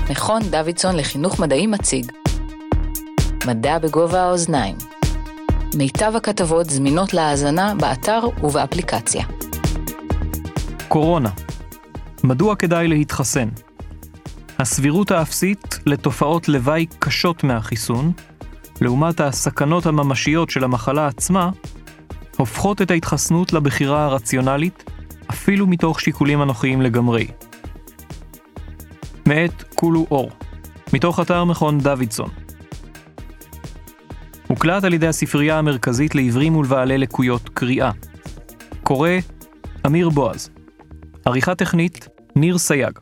מכון דוידסון לחינוך מדעי מציג מדע בגובה האוזניים. מיטב הכתבות זמינות להאזנה באתר ובאפליקציה. קורונה. מדוע כדאי להתחסן? הסבירות האפסית לתופעות לוואי קשות מהחיסון, לעומת הסכנות הממשיות של המחלה עצמה, הופכות את ההתחסנות לבחירה הרציונלית, אפילו מתוך שיקולים אנוכיים לגמרי. מאת כולו אור, מתוך אתר מכון דוידסון. הוקלט על ידי הספרייה המרכזית לעיוורים ולבעלי לקויות קריאה. קורא אמיר בועז. עריכה טכנית ניר סייג.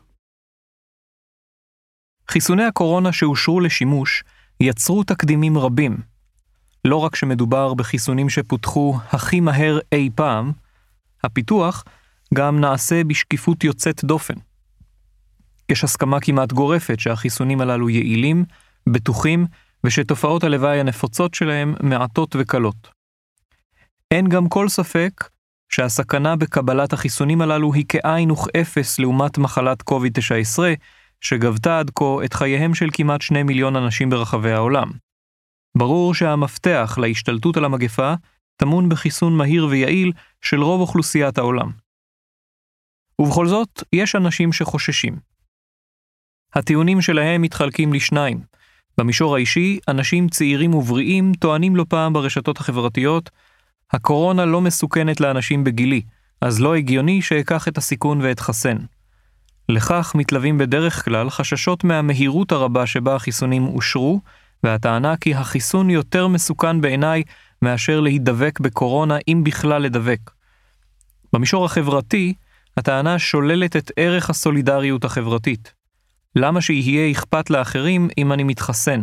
חיסוני הקורונה שאושרו לשימוש יצרו תקדימים רבים. לא רק שמדובר בחיסונים שפותחו הכי מהר אי פעם, הפיתוח גם נעשה בשקיפות יוצאת דופן. יש הסכמה כמעט גורפת שהחיסונים הללו יעילים, בטוחים, ושתופעות הלוואי הנפוצות שלהם מעטות וקלות. אין גם כל ספק שהסכנה בקבלת החיסונים הללו היא כאין וכאפס לעומת מחלת COVID-19, שגבתה עד כה את חייהם של כמעט 2 מיליון אנשים ברחבי העולם. ברור שהמפתח להשתלטות על המגפה טמון בחיסון מהיר ויעיל של רוב אוכלוסיית העולם. ובכל זאת, יש אנשים שחוששים. הטיעונים שלהם מתחלקים לשניים. במישור האישי, אנשים צעירים ובריאים טוענים לא פעם ברשתות החברתיות, הקורונה לא מסוכנת לאנשים בגילי, אז לא הגיוני שאקח את הסיכון ואתחסן. לכך מתלווים בדרך כלל חששות מהמהירות הרבה שבה החיסונים אושרו, והטענה כי החיסון יותר מסוכן בעיניי מאשר להידבק בקורונה אם בכלל לדבק. במישור החברתי, הטענה שוללת את ערך הסולידריות החברתית. למה שיהיה אכפת לאחרים אם אני מתחסן?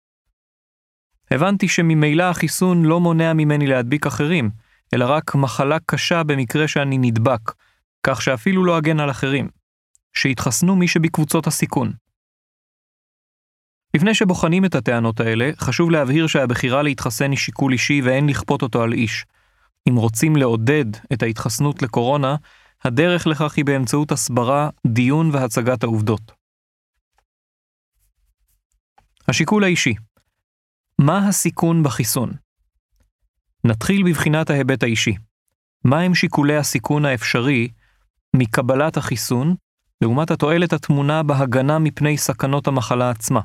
הבנתי שממילא החיסון לא מונע ממני להדביק אחרים, אלא רק מחלה קשה במקרה שאני נדבק, כך שאפילו לא אגן על אחרים. שהתחסנו מי שבקבוצות הסיכון. לפני שבוחנים את הטענות האלה, חשוב להבהיר שהבחירה להתחסן היא שיקול אישי ואין לכפות אותו על איש. אם רוצים לעודד את ההתחסנות לקורונה, הדרך לכך היא באמצעות הסברה, דיון והצגת העובדות. השיקול האישי. מה הסיכון בחיסון? נתחיל בבחינת ההיבט האישי. מה הם שיקולי הסיכון האפשרי מקבלת החיסון, לעומת התועלת התמונה בהגנה מפני סכנות המחלה עצמה?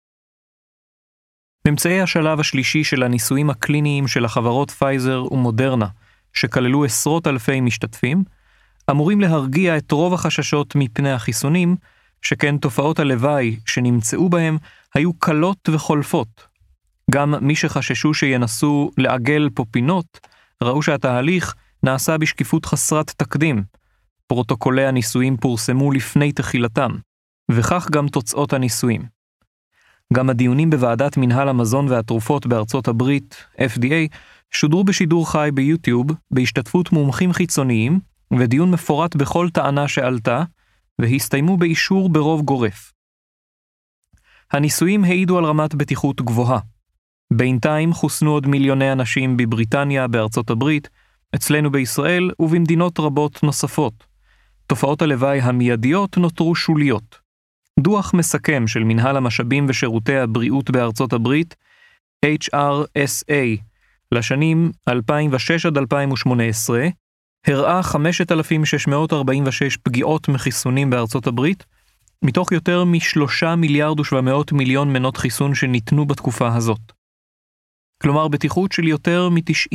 ממצאי השלב השלישי של הניסויים הקליניים של החברות פייזר ומודרנה, שכללו עשרות אלפי משתתפים, אמורים להרגיע את רוב החששות מפני החיסונים, שכן תופעות הלוואי שנמצאו בהם היו קלות וחולפות. גם מי שחששו שינסו לעגל פה פינות, ראו שהתהליך נעשה בשקיפות חסרת תקדים. פרוטוקולי הניסויים פורסמו לפני תחילתם, וכך גם תוצאות הניסויים. גם הדיונים בוועדת מנהל המזון והתרופות בארצות הברית, FDA, שודרו בשידור חי ביוטיוב, בהשתתפות מומחים חיצוניים, ודיון מפורט בכל טענה שעלתה, והסתיימו באישור ברוב גורף. הניסויים העידו על רמת בטיחות גבוהה. בינתיים חוסנו עוד מיליוני אנשים בבריטניה, בארצות הברית, אצלנו בישראל ובמדינות רבות נוספות. תופעות הלוואי המיידיות נותרו שוליות. דוח מסכם של מנהל המשאבים ושירותי הבריאות בארצות הברית, HRSA, לשנים 2006 עד 2018, הראה 5,646 פגיעות מחיסונים בארצות הברית, מתוך יותר מ3.7 מיליארד מנות חיסון שניתנו בתקופה הזאת. כלומר, בטיחות של יותר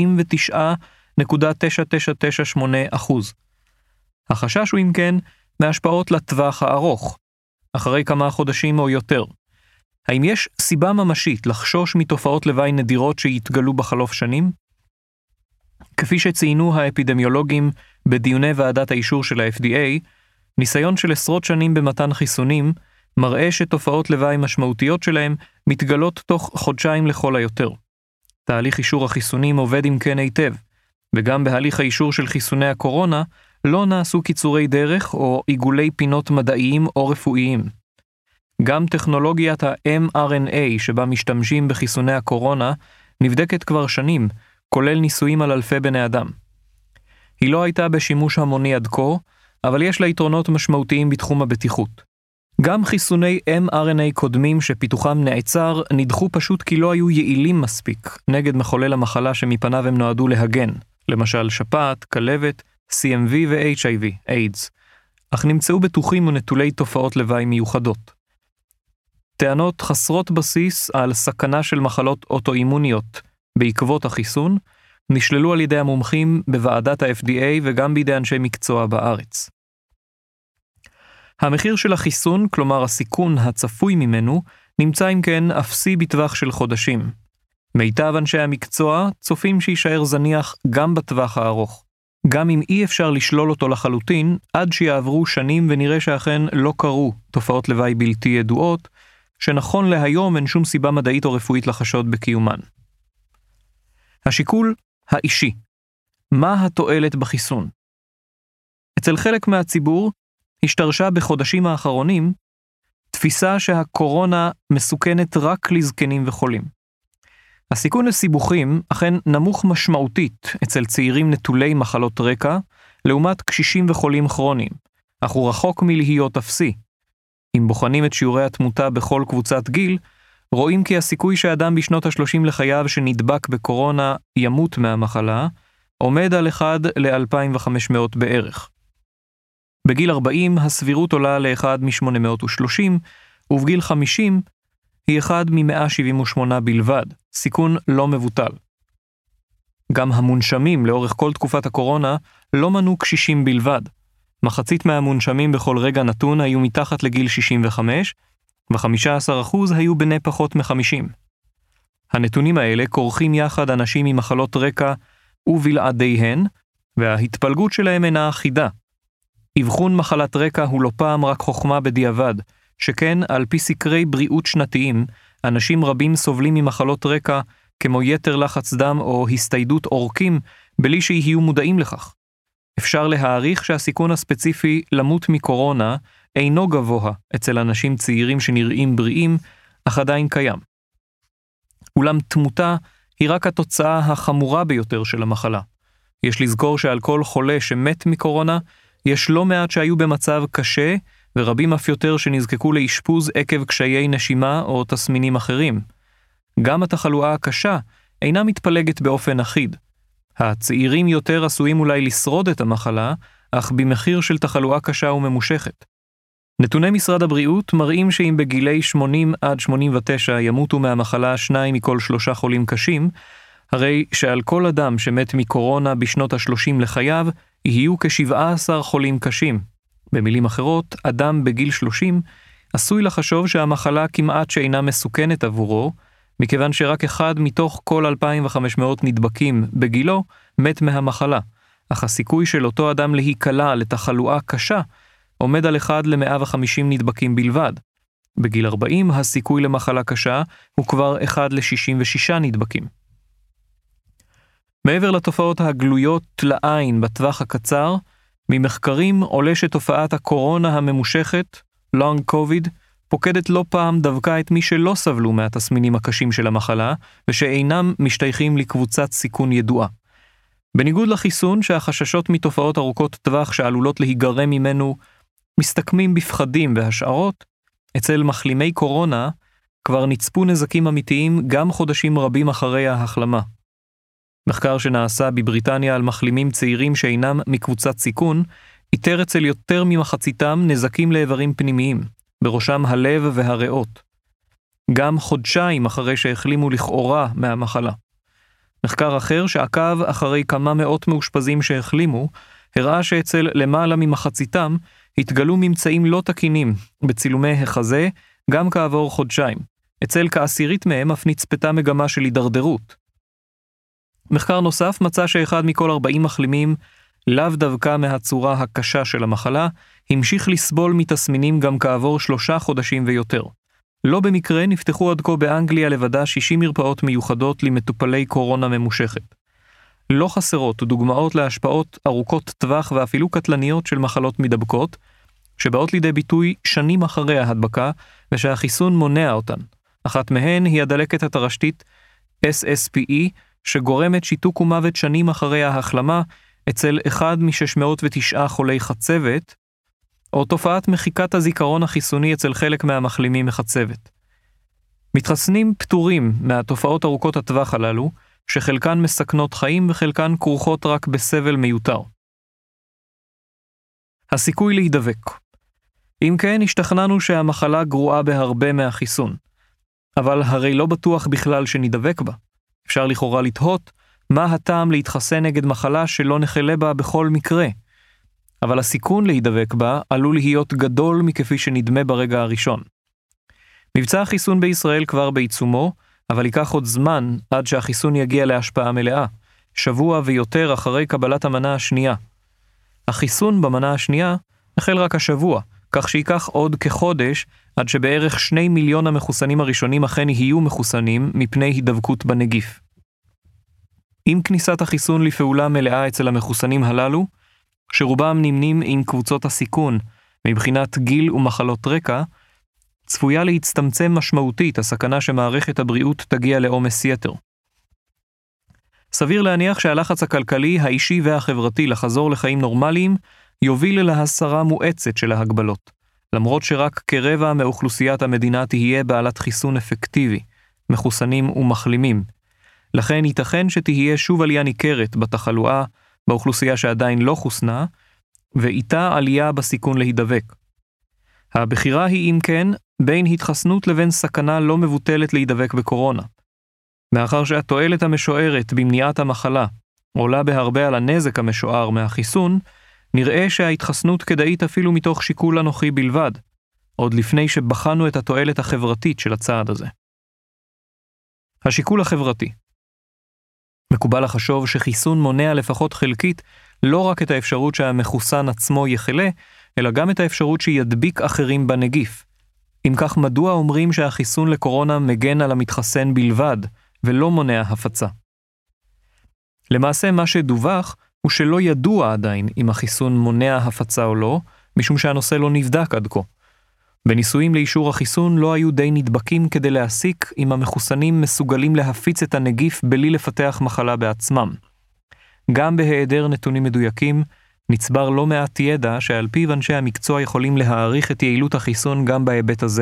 מ99.9998%. החשש הוא אם כן מהשפעות לטווח הארוך, אחרי כמה חודשים או יותר. האם יש סיבה ממשית לחשוש מתופעות לוואי נדירות שיתגלו בחלוף שנים? כפי שציינו האפידמיולוגים בדיוני ועדת האישור של ה-FDA, ניסיון של עשרות שנים במתן חיסונים מראה שתופעות לוואי משמעותיות שלהם מתגלות תוך חודשיים לכל היותר. תהליך אישור החיסונים עובד עם כן היטב, וגם בהליך האישור של חיסוני הקורונה לא נעשו קיצורי דרך או עיגולי פינות מדעיים או רפואיים. גם טכנולוגיית ה-mRNA שבה משתמשים בחיסוני הקורונה נבדקת כבר שנים, כולל ניסויים על אלפי בני אדם. היא לא הייתה בשימוש המוני עד כה, אבל יש לה יתרונות משמעותיים בתחום הבטיחות. גם חיסוני mRNA קודמים שפיתוחם נעצר נדחו פשוט כי לא היו יעילים מספיק נגד מחולל המחלה שמפניו הם נועדו להגן, למשל שפעת, כלבת, CMV ו-HIV, AIDS, אך נמצאו בטוחים ונטולי תופעות לוואי מיוחדות. טענות חסרות בסיס על סכנה של מחלות אוטואימוניות בעקבות החיסון נשללו על ידי המומחים בוועדת ה-FDA וגם בידי אנשי מקצוע בארץ. המחיר של החיסון, כלומר הסיכון הצפוי ממנו, נמצא אם כן אפסי בטווח של חודשים. מיטב אנשי המקצוע צופים שישאר זניח גם בטווח הארוך, גם אם אי אפשר לשלול אותו לחלוטין עד שיעברו שנים ונראה שאכן לא קרו תופעות לוואי בלתי ידועות, שנכון להיום אין שום סיבה מדעית או רפואית לחשוד בקיומן. השיקול האישי. מה התועלת בחיסון? אצל חלק מהציבור השתרשה בחודשים האחרונים תפיסה שהקורונה מסוכנת רק לזקנים וחולים. הסיכון לסיבוכים אכן נמוך משמעותית אצל צעירים נטולי מחלות רקע, לעומת קשישים וחולים כרוניים, אך הוא רחוק מלהיות אפסי. אם בוחנים את שיעורי התמותה בכל קבוצת גיל, רואים כי הסיכוי שאדם בשנות ה-30 לחייו שנדבק בקורונה ימות מהמחלה, עומד על 1 ל-2,500 בערך. בגיל 40 הסבירות עולה ל-1 מ-830, ובגיל 50 היא 1 מ-178 בלבד, סיכון לא מבוטל. גם המונשמים לאורך כל תקופת הקורונה לא מנו קשישים בלבד. מחצית מהמונשמים בכל רגע נתון היו מתחת לגיל 65, ו-15% היו בני פחות מ-50. הנתונים האלה כורכים יחד אנשים עם מחלות רקע ובלעדיהן, וההתפלגות שלהם אינה אחידה. אבחון מחלת רקע הוא לא פעם רק חוכמה בדיעבד, שכן על פי סקרי בריאות שנתיים, אנשים רבים סובלים ממחלות רקע כמו יתר לחץ דם או הסתיידות עורקים, בלי שיהיו מודעים לכך. אפשר להעריך שהסיכון הספציפי למות מקורונה אינו גבוה אצל אנשים צעירים שנראים בריאים, אך עדיין קיים. אולם תמותה היא רק התוצאה החמורה ביותר של המחלה. יש לזכור שעל כל חולה שמת מקורונה, יש לא מעט שהיו במצב קשה, ורבים אף יותר שנזקקו לאשפוז עקב קשיי נשימה או תסמינים אחרים. גם התחלואה הקשה אינה מתפלגת באופן אחיד. הצעירים יותר עשויים אולי לשרוד את המחלה, אך במחיר של תחלואה קשה וממושכת. נתוני משרד הבריאות מראים שאם בגילי 80 עד 89 ימותו מהמחלה 2 מכל 3 חולים קשים, הרי שעל כל אדם שמת מקורונה בשנות ה-30 לחייו, יהיו כ-17 חולים קשים. במילים אחרות, אדם בגיל 30 עשוי לחשוב שהמחלה כמעט שאינה מסוכנת עבורו, מכיוון שרק אחד מתוך כל 2,500 נדבקים בגילו מת מהמחלה, אך הסיכוי של אותו אדם להיקלע לתחלואה קשה עומד על 1 ל-150 נדבקים בלבד. בגיל 40 הסיכוי למחלה קשה הוא כבר 1 ל-66 נדבקים. מעבר לתופעות הגלויות לעין בטווח הקצר, ממחקרים עולה שתופעת הקורונה הממושכת, Long COVID, פוקדת לא פעם דווקא את מי שלא סבלו מהתסמינים הקשים של המחלה, ושאינם משתייכים לקבוצת סיכון ידועה. בניגוד לחיסון שהחששות מתופעות ארוכות טווח שעלולות להיגרם ממנו מסתכמים בפחדים והשערות, אצל מחלימי קורונה כבר נצפו נזקים אמיתיים גם חודשים רבים אחרי ההחלמה. מחקר שנעשה בבריטניה על מחלימים צעירים שאינם מקבוצת סיכון, איתר אצל יותר ממחציתם נזקים לאיברים פנימיים, בראשם הלב והריאות. גם חודשיים אחרי שהחלימו לכאורה מהמחלה. מחקר אחר שעקב אחרי כמה מאות מאושפזים שהחלימו, הראה שאצל למעלה ממחציתם התגלו ממצאים לא תקינים בצילומי החזה גם כעבור חודשיים. אצל כעשירית מהם אף נצפתה מגמה של הידרדרות. מחקר נוסף מצא שאחד מכל 40 מחלימים, לאו דווקא מהצורה הקשה של המחלה, המשיך לסבול מתסמינים גם כעבור 3 חודשים ויותר. לא במקרה נפתחו עד כה באנגליה לבדה 60 מרפאות מיוחדות למטופלי קורונה ממושכת. לא חסרות דוגמאות להשפעות ארוכות טווח ואפילו קטלניות של מחלות מדבקות, שבאות לידי ביטוי שנים אחרי ההדבקה, ושהחיסון מונע אותן. אחת מהן היא הדלקת התרשתית SSPE, שגורמת שיתוק ומוות שנים אחרי ההחלמה, אצל 1 מ-609 חולי חצבת, או תופעת מחיקת הזיכרון החיסוני אצל חלק מהמחלימים מחצבת. מתחסנים פטורים מהתופעות ארוכות הטווח הללו, שחלקן מסכנות חיים וחלקן כרוכות רק בסבל מיותר. הסיכוי להידבק. אם כן, השתכנענו שהמחלה גרועה בהרבה מהחיסון. אבל הרי לא בטוח בכלל שנדבק בה. אפשר לכאורה לתהות מה הטעם להתחסן נגד מחלה שלא נחלה בה בכל מקרה. אבל הסיכון להידבק בה עלול להיות גדול מכפי שנדמה ברגע הראשון. מבצע החיסון בישראל כבר בעיצומו, אבל ייקח עוד זמן עד שהחיסון יגיע להשפעה מלאה, שבוע ויותר אחרי קבלת המנה השנייה. החיסון במנה השנייה החל רק השבוע, כך שיקח עוד כחודש עד שבערך 2 מיליון המחוסנים הראשונים אכן יהיו מחוסנים מפני הידבקות בנגיף. עם כניסת החיסון לפעולה מלאה אצל המחוסנים הללו, שרובם נמנים עם קבוצות הסיכון מבחינת גיל ומחלות רקע, צפויה להצטמצם משמעותית הסכנה שמערכת הבריאות תגיע לעומס יתר. סביר להניח שהלחץ הכלכלי, האישי והחברתי לחזור לחיים נורמליים יוביל להסרה מואצת של ההגבלות, למרות שרק כרבע מאוכלוסיית המדינה תהיה בעלת חיסון אפקטיבי, מחוסנים ומחלימים. לכן ייתכן שתהיה שוב עלייה ניכרת בתחלואה באוכלוסייה שעדיין לא חוסנה, ואיתה עלייה בסיכון להידבק. הבחירה היא אם כן בין התחסנות לבין סכנה לא מבוטלת להידבק בקורונה. מאחר שהתועלת המשוערת במניעת המחלה עולה בהרבה על הנזק המשוער מהחיסון, נראה שההתחסנות כדאית אפילו מתוך שיקול אנוכי בלבד, עוד לפני שבחנו את התועלת החברתית של הצעד הזה. השיקול החברתי. מקובל לחשוב שחיסון מונע לפחות חלקית לא רק את האפשרות שהמחוסן עצמו יחלה, אלא גם את האפשרות שידביק אחרים בנגיף. אם כך, מדוע אומרים שהחיסון לקורונה מגן על המתחסן בלבד, ולא מונע הפצה? למעשה מה שדווח הוא שלא ידוע עדיין אם החיסון מונע הפצה או לא, משום שהנושא לא נבדק עד כה. בניסויים לאישור החיסון לא היו די נדבקים כדי להסיק אם המחוסנים מסוגלים להפיץ את הנגיף בלי לפתח מחלה בעצמם. גם בהיעדר נתונים מדויקים, נצבר לא מעט ידע שעל פיו אנשי המקצוע יכולים להעריך את יעילות החיסון גם בהיבט הזה.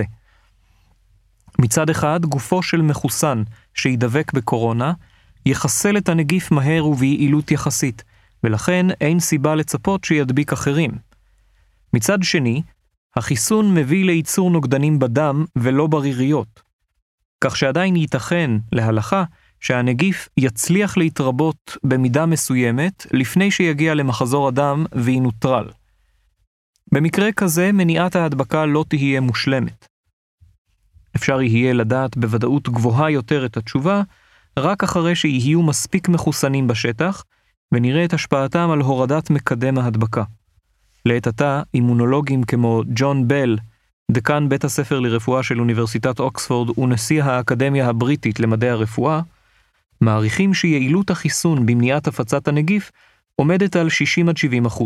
מצד אחד, גופו של מחוסן שידבק בקורונה יחסל את הנגיף מהר וביעילות יחסית, ולכן אין סיבה לצפות שידביק אחרים. מצד שני, החיסון מביא לייצור נוגדנים בדם ולא בריריות, כך שעדיין ייתכן להלכה שהנגיף יצליח להתרבות במידה מסוימת לפני שיגיע למחזור הדם וינוטרל. במקרה כזה מניעת ההדבקה לא תהיה מושלמת. אפשר יהיה לדעת בוודאות גבוהה יותר את התשובה רק אחרי שיהיו מספיק מחוסנים בשטח ונראה את השפעתם על הורדת מקדם ההדבקה. לעת עתה, אימונולוגים כמו ג'ון בל, דקן בית הספר לרפואה של אוניברסיטת אוקספורד ונשיא האקדמיה הבריטית למדעי הרפואה, מעריכים שיעילות החיסון במניעת הפצת הנגיף עומדת על 60-70%.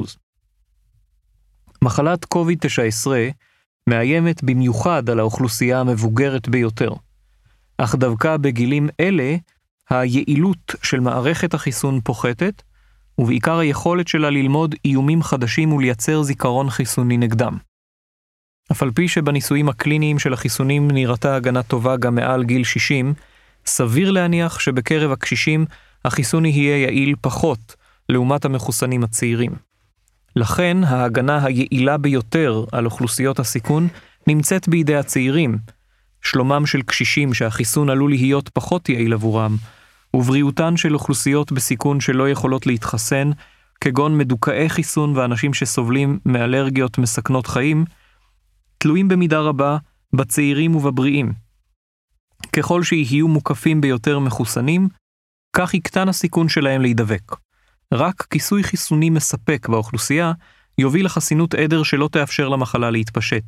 מחלת COVID-19 מאיימת במיוחד על האוכלוסייה המבוגרת ביותר, אך דווקא בגילים אלה היעילות של מערכת החיסון פוחתת, ובעיקר היכולת שלה ללמוד איומים חדשים ולייצר זיכרון חיסוני נגדם. אף על פי שבניסויים הקליניים של החיסונים נראתה הגנה טובה גם מעל גיל 60, סביר להניח שבקרב הקשישים החיסון יהיה יעיל פחות לעומת המחוסנים הצעירים. לכן ההגנה היעילה ביותר על אוכלוסיות הסיכון נמצאת בידי הצעירים, שלומם של קשישים שהחיסון עלול להיות פחות יעיל עבורם, ובריאותן של אוכלוסיות בסיכון שלא יכולות להתחסן, כגון מדוכאי חיסון ואנשים שסובלים מאלרגיות מסכנות חיים, תלויים במידה רבה בצעירים ובבריאים. ככל שיהיו מוקפים ביותר מחוסנים, כך יקטן הסיכון שלהם להידבק. רק כיסוי חיסוני מספק באוכלוסייה יוביל לחסינות עדר שלא תאפשר למחלה להתפשט.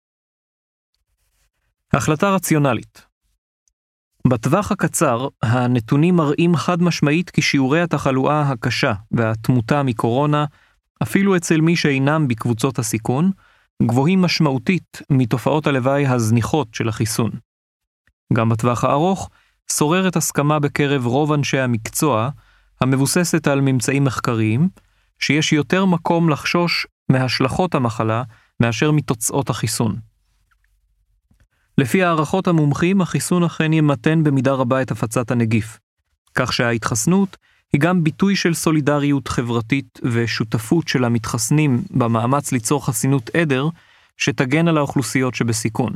החלטה רציונלית. בטווח הקצר, הנתונים מראים חד משמעית כי שיעורי התחלואה הקשה והתמותה מקורונה, אפילו אצל מי שאינם בקבוצות הסיכון, גבוהים משמעותית מתופעות הלוואי הזניחות של החיסון. גם בטווח הארוך, שוררת הסכמה בקרב רוב אנשי המקצוע, המבוססת על ממצאים מחקריים, שיש יותר מקום לחשוש מהשלכות המחלה מאשר מתוצאות החיסון. לפי הערכות המומחים, החיסון אכן ימתן במידה רבה את הפצת הנגיף, כך שההתחסנות היא גם ביטוי של סולידריות חברתית ושותפות של המתחסנים במאמץ ליצור חסינות עדר שתגן על האוכלוסיות שבסיכון.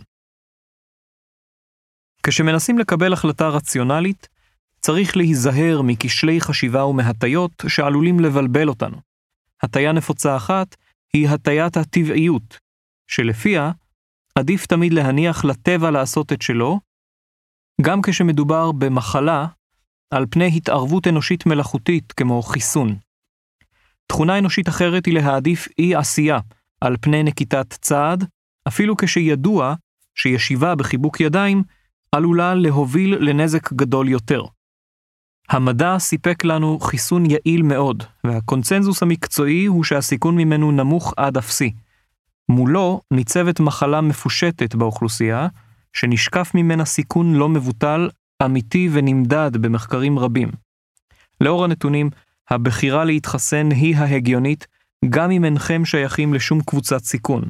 כשמנסים לקבל החלטה רציונלית, צריך להיזהר מכשלי חשיבה ומהטיות שעלולים לבלבל אותנו. הטיה נפוצה אחת היא הטיית הטבעיות, שלפיה עדיף תמיד להניח לטבע לעשות את שלו, גם כשמדובר במחלה, על פני התערבות אנושית מלאכותית כמו חיסון. תכונה אנושית אחרת היא להעדיף אי עשייה על פני נקיטת צעד, אפילו כשידוע שישיבה בחיבוק ידיים עלולה להוביל לנזק גדול יותר. המדע סיפק לנו חיסון יעיל מאוד, והקונצנזוס המקצועי הוא שהסיכון ממנו נמוך עד אפסי. מולו ניצבת מחלה מפושטת באוכלוסייה, שנשקף ממנה סיכון לא מבוטל, אמיתי ונמדד במחקרים רבים. לאור הנתונים, הבחירה להתחסן היא ההגיונית, גם אם אינכם שייכים לשום קבוצת סיכון.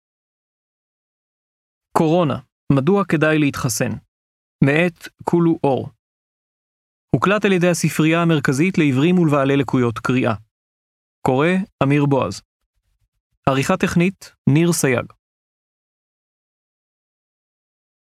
קורונה, מדוע כדאי להתחסן? מאת כולו אור. הוקלט על ידי הספרייה המרכזית לעיוורים ולבעלי לקויות קריאה. קורא אמיר בועז. עריכה טכנית ניר סייג.